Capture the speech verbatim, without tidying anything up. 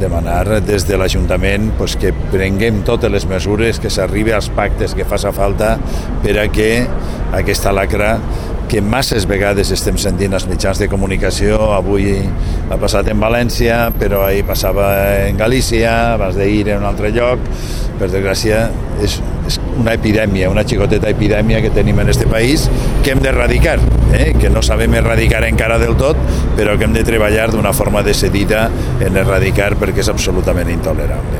demanar des de l'Ajuntament pues, que prenguem totes les mesures, que s'arribi als pactes que faça falta per a que aquesta lacra que masses vegades estem sentint als mitjans de comunicació, avui ha passat en València, però ahir passava en Galícia, abans d'ahir en un altre lloc, per desgràcia és, és una epidèmia, una xicoteta epidèmia que tenim en este país que hem d'erradicar, eh? que no sabem erradicar encara del tot, però que hem de treballar d'una forma decidida en erradicar perquè és absolutament intolerable.